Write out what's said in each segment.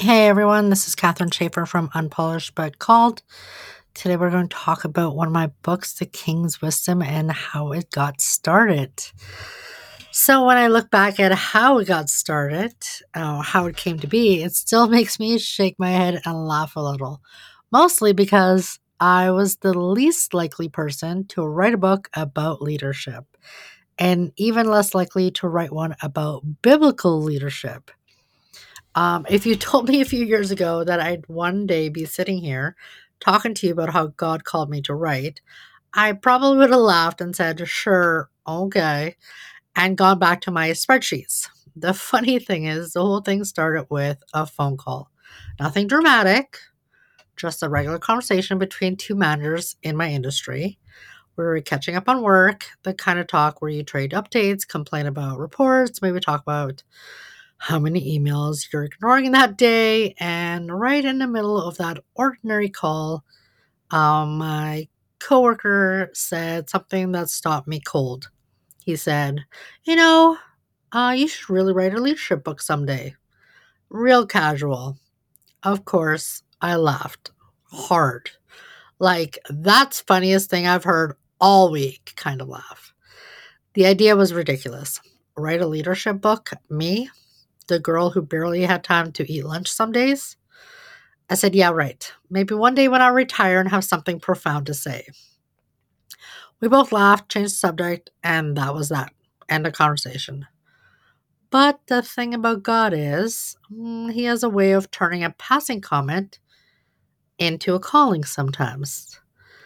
Hey everyone, this is Catherine Schaefer from Unpolished But Called. Today we're going to talk about one of my books, The King's Wisdom, and how it got started. So when I look back at how it got started, how it came to be, it still makes me shake my head and laugh a little. Mostly because I was the least likely person to write a book about leadership, and even less likely to write one about biblical leadership. If you told me a few years ago that I'd one day be sitting here talking to you about how God called me to write, I probably would have laughed and said, sure, okay, and gone back to my spreadsheets. The funny thing is, the whole thing started with a phone call. Nothing dramatic, just a regular conversation between two managers in my industry. We were catching up on work, the kind of talk where you trade updates, complain about reports, maybe talk about how many emails you're ignoring that day. And right in the middle of that ordinary call, my coworker said something that stopped me cold. He said, you should really write a leadership book someday. Real casual. Of course, I laughed hard. Like, that's funniest thing I've heard all week kind of laugh. The idea was ridiculous. Write a leadership book? Me? The girl who barely had time to eat lunch some days? I said, yeah, right. Maybe one day when I retire and have something profound to say. We both laughed, changed the subject, and that was that. End of conversation. But the thing about God is, he has a way of turning a passing comment into a calling sometimes.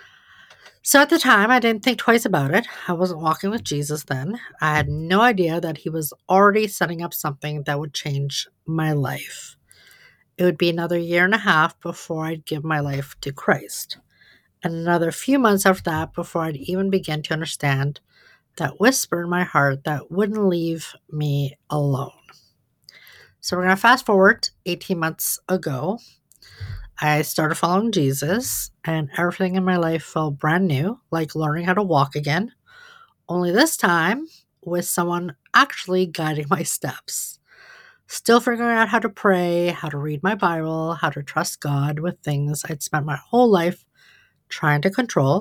So at the time, I didn't think twice about it. I wasn't walking with Jesus then. I had no idea that he was already setting up something that would change my life. It would be another year and a half before I'd give my life to Christ, and another few months after that before I'd even begin to understand that whisper in my heart that wouldn't leave me alone. So we're going to fast forward 18 months ago. I started following Jesus, and everything in my life felt brand new, like learning how to walk again, only this time with someone actually guiding my steps. Still figuring out how to pray, how to read my Bible, how to trust God with things I'd spent my whole life trying to control.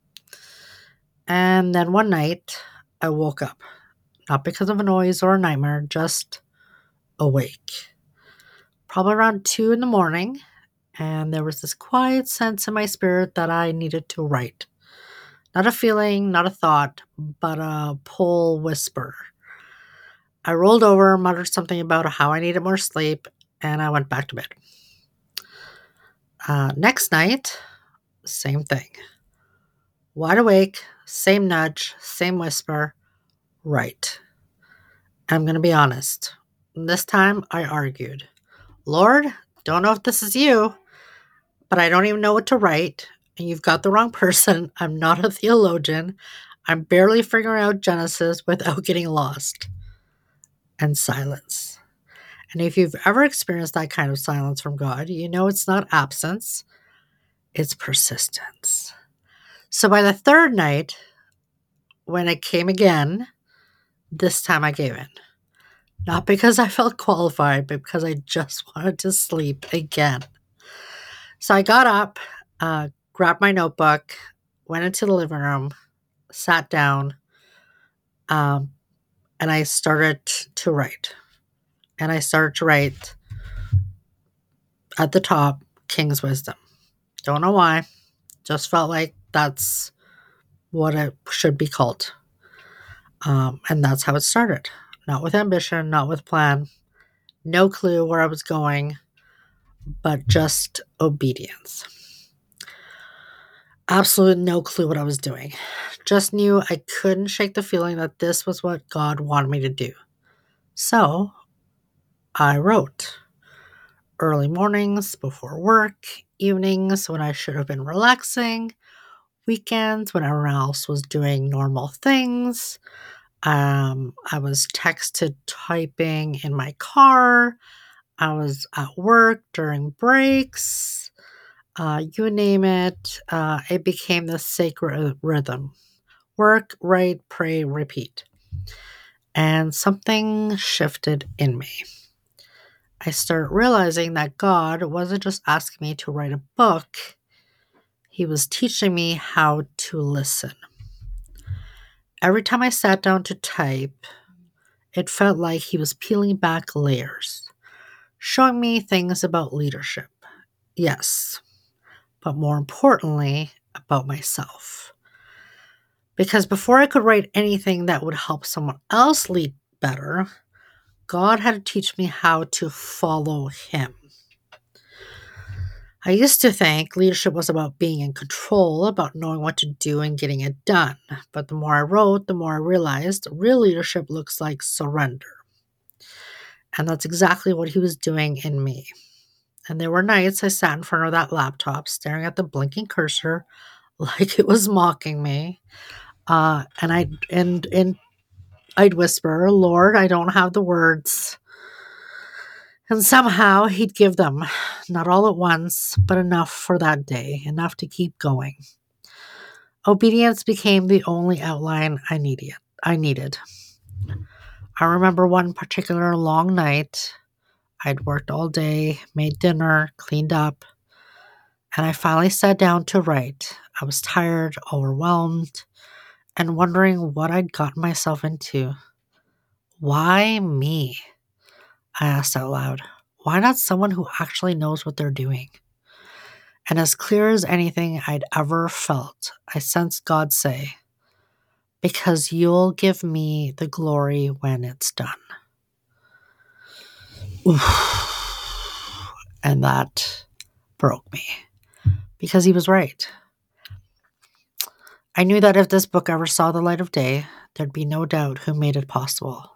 And then one night, I woke up. Not because of a noise or a nightmare, just awake. Probably around 2 in the morning, and there was this quiet sense in my spirit that I needed to write. Not a feeling, not a thought, but a pull whisper. I rolled over, muttered something about how I needed more sleep, and I went back to bed. Next night, same thing. Wide awake, same nudge, same whisper, right. I'm going to be honest. This time I argued. Lord, don't know if this is you, but I don't even know what to write. And you've got the wrong person. I'm not a theologian. I'm barely figuring out Genesis without getting lost. And silence. And if you've ever experienced that kind of silence from God, you know it's not absence, it's persistence. So by the third night, when it came again, this time I gave in. Not because I felt qualified, but because I just wanted to sleep again. So I got up, grabbed my notebook, went into the living room, sat down, and I started to write. And I started to write at the top, King's Wisdom. Don't know why. Just felt like that's what it should be called. And that's how it started. Not with ambition, not with plan. No clue where I was going, but just obedience. Absolute no clue what I was doing. Just knew I couldn't shake the feeling that this was what God wanted me to do. So I wrote. Early mornings before work, evenings when I should have been relaxing, weekends when everyone else was doing normal things. I was texted typing in my car. I was at work during breaks. You name it. It became the sacred rhythm. Work, write, pray, repeat. And something shifted in me. I started realizing that God wasn't just asking me to write a book, He was teaching me how to listen. Every time I sat down to type, it felt like He was peeling back layers, showing me things about leadership. Yes, but more importantly, about myself. Because before I could write anything that would help someone else lead better, God had to teach me how to follow Him. I used to think leadership was about being in control, about knowing what to do and getting it done. But the more I wrote, the more I realized real leadership looks like surrender. And that's exactly what He was doing in me. And there were nights I sat in front of that laptop staring at the blinking cursor like it was mocking me. And I'd whisper, "Lord, I don't have the words." And somehow He'd give them, not all at once, but enough for that day, enough to keep going. Obedience became the only outline I needed. I remember one particular long night. I'd worked all day, made dinner, cleaned up, and I finally sat down to write. I was tired, overwhelmed, and wondering what I'd gotten myself into. Why me? I asked out loud. Why not someone who actually knows what they're doing? And as clear as anything I'd ever felt, I sensed God say, "Because you'll give me the glory when it's done." Oof. And that broke me, because He was right. I knew that if this book ever saw the light of day, there'd be no doubt who made it possible.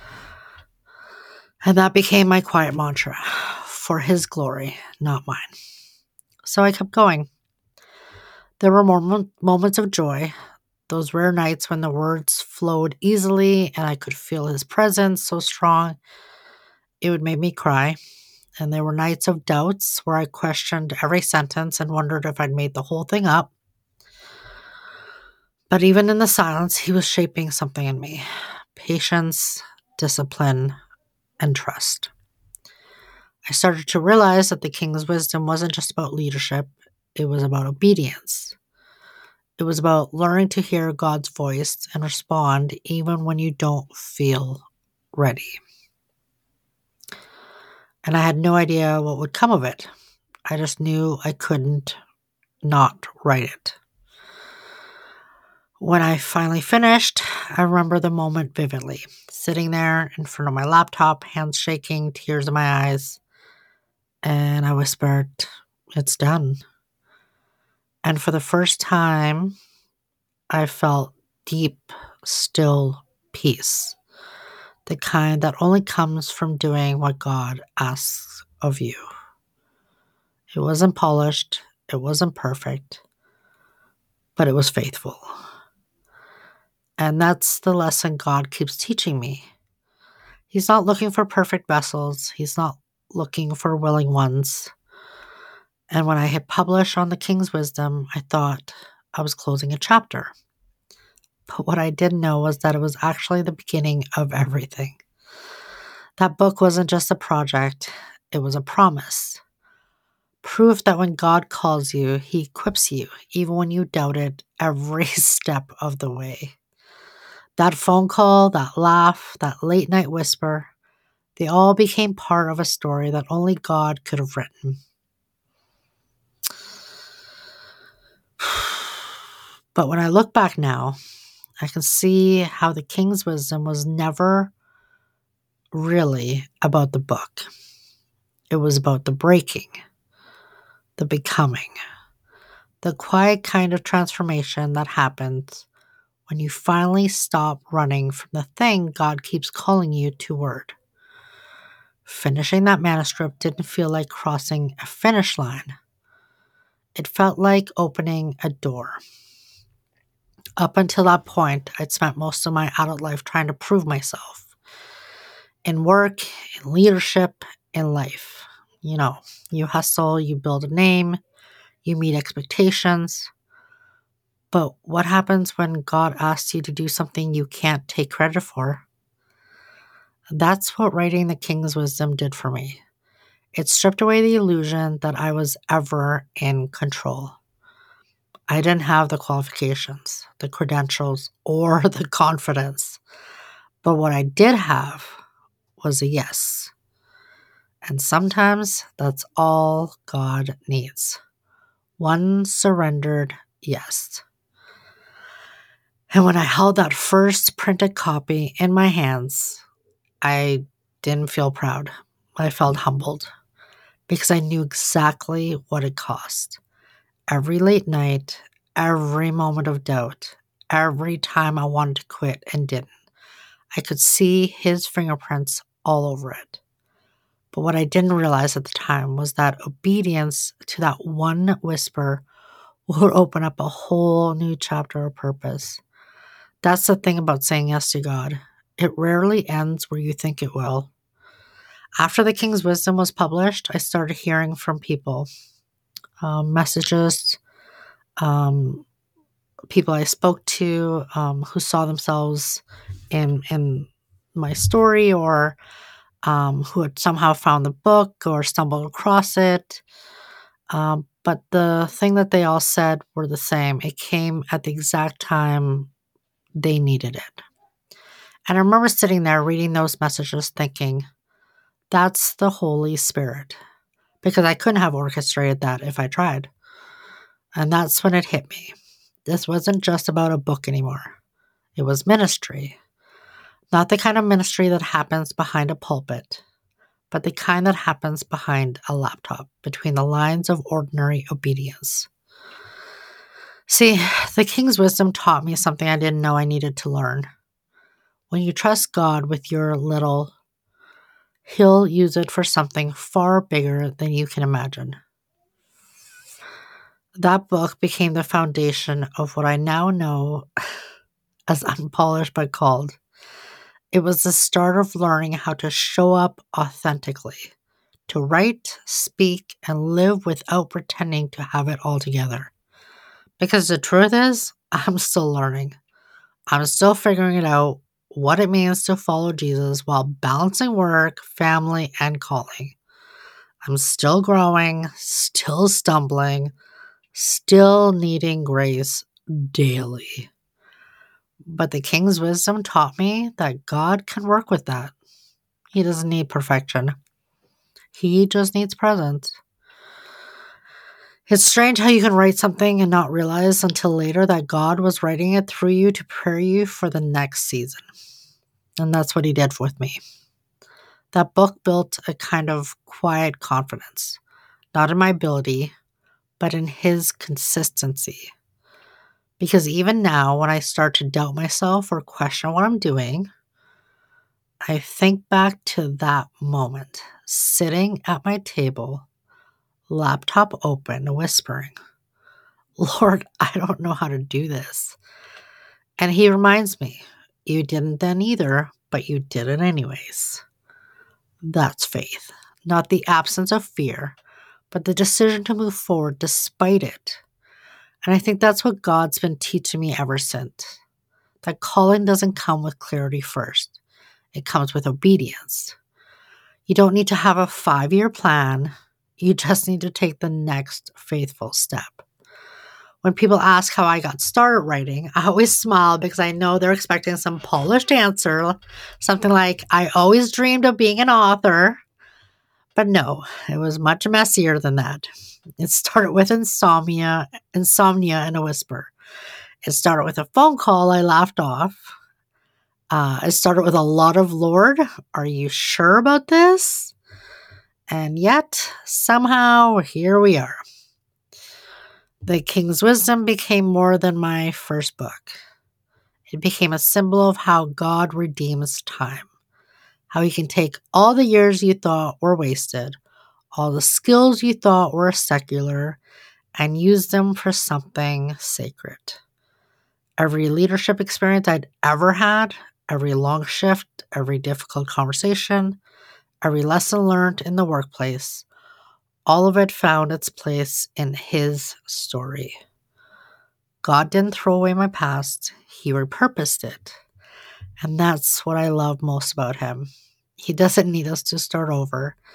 And that became my quiet mantra, for His glory, not mine. So I kept going. There were moments of joy, those rare nights when the words flowed easily and I could feel His presence so strong it would make me cry. And there were nights of doubts where I questioned every sentence and wondered if I'd made the whole thing up. But even in the silence, He was shaping something in me: patience, discipline, and trust. I started to realize that the King's wisdom wasn't just about leadership, it was about obedience. It was about learning to hear God's voice and respond even when you don't feel ready. And I had no idea what would come of it. I just knew I couldn't not write it. When I finally finished, I remember the moment vividly. Sitting there in front of my laptop, hands shaking, tears in my eyes, and I whispered, "It's done." And for the first time, I felt deep, still peace. The kind that only comes from doing what God asks of you. It wasn't polished, it wasn't perfect, but it was faithful. And that's the lesson God keeps teaching me. He's not looking for perfect vessels. He's not looking for willing ones. And when I hit publish on the King's Wisdom, I thought I was closing a chapter. But what I didn't know was that it was actually the beginning of everything. That book wasn't just a project, it was a promise. Proof that when God calls you, He equips you, even when you doubt it every step of the way. That phone call, that laugh, that late night whisper, they all became part of a story that only God could have written. But when I look back now, I can see how the King's Wisdom was never really about the book. It was about the breaking, the becoming, the quiet kind of transformation that happens when you finally stop running from the thing God keeps calling you toward. Finishing that manuscript didn't feel like crossing a finish line. It felt like opening a door. Up until that point, I'd spent most of my adult life trying to prove myself. In work, in leadership, in life. You hustle, you build a name, you meet expectations. But what happens when God asks you to do something you can't take credit for? That's what writing the King's Wisdom did for me. It stripped away the illusion that I was ever in control. I didn't have the qualifications, the credentials, or the confidence. But what I did have was a yes. And sometimes that's all God needs. One surrendered yes. And when I held that first printed copy in my hands, I didn't feel proud. I felt humbled because I knew exactly what it cost. Every late night, every moment of doubt, every time I wanted to quit and didn't, I could see his fingerprints all over it. But what I didn't realize at the time was that obedience to that one whisper would open up a whole new chapter of purpose. That's the thing about saying yes to God. It rarely ends where you think it will. After The King's Wisdom was published, I started hearing from people, messages, people I spoke to who saw themselves in my story, or who had somehow found the book or stumbled across it. But the thing that they all said were the same. It came at the exact time they needed it. And I remember sitting there reading those messages thinking, that's the Holy Spirit. Because I couldn't have orchestrated that if I tried. And that's when it hit me. This wasn't just about a book anymore. It was ministry. Not the kind of ministry that happens behind a pulpit, but the kind that happens behind a laptop, between the lines of ordinary obedience. See, The King's Wisdom taught me something I didn't know I needed to learn. When you trust God with your little, He'll use it for something far bigger than you can imagine. That book became the foundation of what I now know as Unpolished but Called. It was the start of learning how to show up authentically, to write, speak, and live without pretending to have it all together. Because the truth is, I'm still learning. I'm still figuring it out, what it means to follow Jesus while balancing work, family, and calling. I'm still growing, still stumbling, still needing grace daily. But The King's Wisdom taught me that God can work with that. He doesn't need perfection. He just needs presence. It's strange how you can write something and not realize until later that God was writing it through you to prepare you for the next season. And that's what he did with me. That book built a kind of quiet confidence, not in my ability, but in his consistency. Because even now, when I start to doubt myself or question what I'm doing, I think back to that moment, sitting at my table, laptop open, whispering, Lord, I don't know how to do this. And he reminds me, you didn't then either, but you did it anyways. That's faith, not the absence of fear, but the decision to move forward despite it. And I think that's what God's been teaching me ever since. That calling doesn't come with clarity first. It comes with obedience. You don't need to have a 5-year plan. You just need to take the next faithful step. When people ask how I got started writing, I always smile because I know they're expecting some polished answer, something like, I always dreamed of being an author. But no, it was much messier than that. It started with insomnia and a whisper. It started with a phone call I laughed off. It started with a lot of, Lord, are you sure about this? And yet, somehow, here we are. The King's Wisdom became more than my first book. It became a symbol of how God redeems time, how he can take all the years you thought were wasted, all the skills you thought were secular, and use them for something sacred. Every leadership experience I'd ever had, every long shift, every difficult conversation, every lesson learned in the workplace, all of it found its place in his story. God didn't throw away my past, he repurposed it. And that's what I love most about him. He doesn't need us to start over.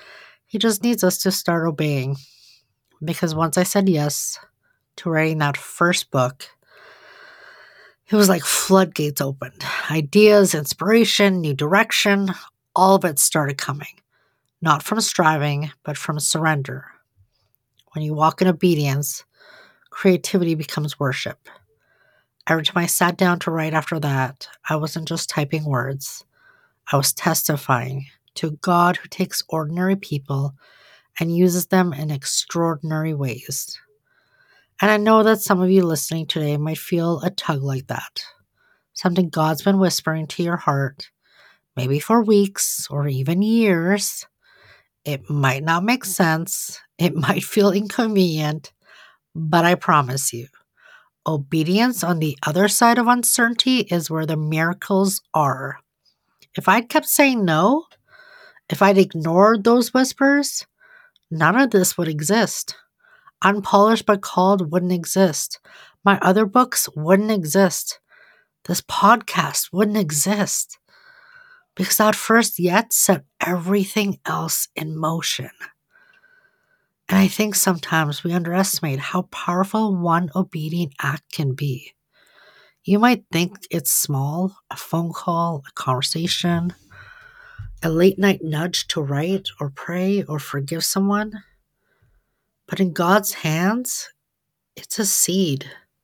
He just needs us to start obeying. Because once I said yes to writing that first book, it was like floodgates opened. Ideas, inspiration, new direction, all of it started coming. Not from striving, but from surrender. When you walk in obedience, creativity becomes worship. Every time I sat down to write after that, I wasn't just typing words. I was testifying to a God who takes ordinary people and uses them in extraordinary ways. And I know that some of you listening today might feel a tug like that. Something God's been whispering to your heart, maybe for weeks or even years. It might not make sense. It might feel inconvenient, but I promise you, obedience on the other side of uncertainty is where the miracles are. If I'd kept saying no, if I'd ignored those whispers, none of this would exist. Unpolished but Called wouldn't exist. My other books wouldn't exist. This podcast wouldn't exist. Because that first yet set everything else in motion. And I think sometimes we underestimate how powerful one obedient act can be. You might think it's small, a phone call, a conversation, a late night nudge to write or pray or forgive someone. But in God's hands, it's a seed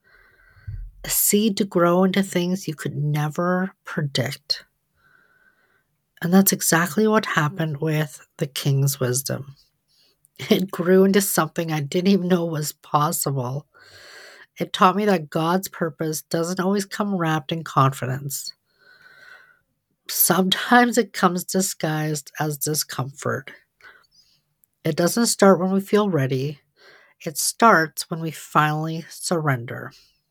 to grow into things you could never predict. And that's exactly what happened with the King's Wisdom. It grew into something I didn't even know was possible. It taught me that God's purpose doesn't always come wrapped in confidence. Sometimes it comes disguised as discomfort. It doesn't start when we feel ready. It starts when we finally surrender.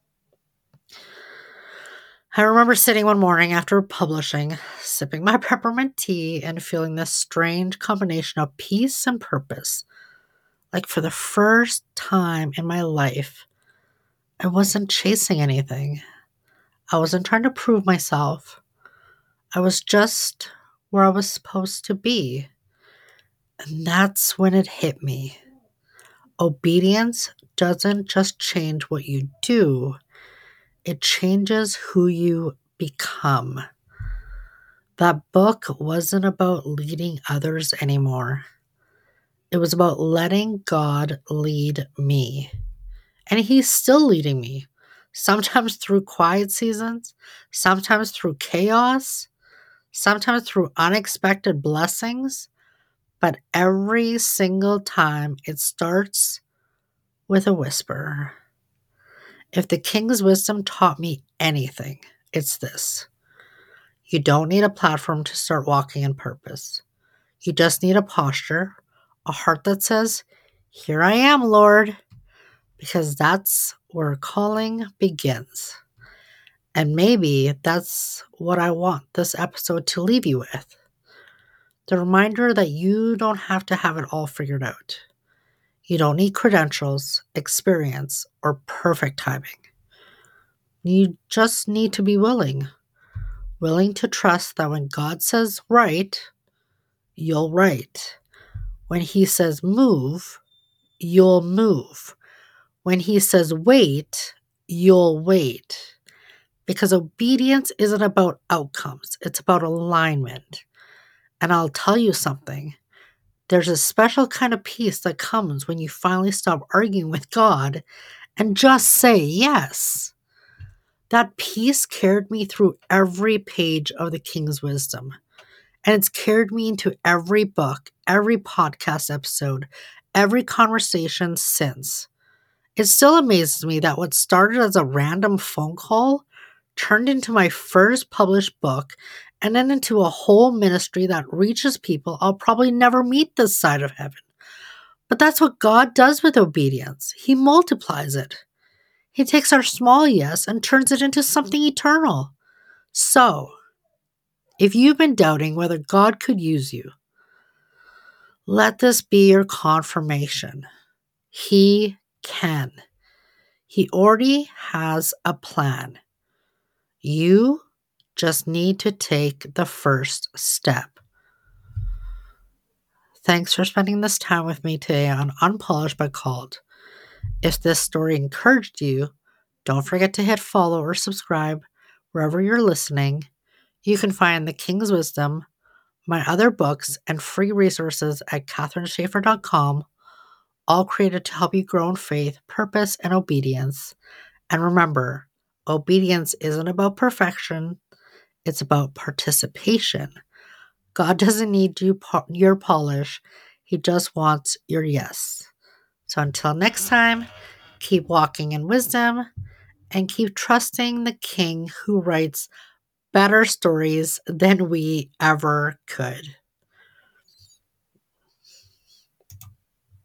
I remember sitting one morning after publishing, sipping my peppermint tea and feeling this strange combination of peace and purpose. Like for the first time in my life, I wasn't chasing anything. I wasn't trying to prove myself. I was just where I was supposed to be. And that's when it hit me. Obedience doesn't just change what you do, it changes who you become. That book wasn't about leading others anymore. It was about letting God lead me. And He's still leading me. Sometimes through quiet seasons, sometimes through chaos, sometimes through unexpected blessings. But every single time it starts with a whisper. If the King's Wisdom taught me anything, it's this. You don't need a platform to start walking in purpose. You just need a posture, a heart that says, "Here I am, Lord," because that's where calling begins. And maybe that's what I want this episode to leave you with. The reminder that you don't have to have it all figured out. You don't need credentials, experience, or perfect timing. You just need to be willing to trust that when God says write, you'll write. When He says move, you'll move. When He says wait, you'll wait. Because obedience isn't about outcomes, it's about alignment. And I'll tell you something. There's a special kind of peace that comes when you finally stop arguing with God and just say yes. That peace carried me through every page of the King's Wisdom. And it's carried me into every book, every podcast episode, every conversation since. It still amazes me that what started as a random phone call turned into my first published book and then into a whole ministry that reaches people I'll probably never meet this side of heaven. But that's what God does with obedience. He multiplies it. He takes our small yes and turns it into something eternal. So, if you've been doubting whether God could use you, let this be your confirmation. He can. He already has a plan. You just need to take the first step. Thanks for spending this time with me today on Unpolished but Called. If this story encouraged you, don't forget to hit follow or subscribe wherever you're listening. You can find The King's Wisdom, my other books, and free resources at katherineschaefer.com, all created to help you grow in faith, purpose, and obedience. And remember, obedience isn't about perfection, it's about participation. God doesn't need your polish, He just wants your yes. So until next time, keep walking in wisdom and keep trusting the King who writes better stories than we ever could.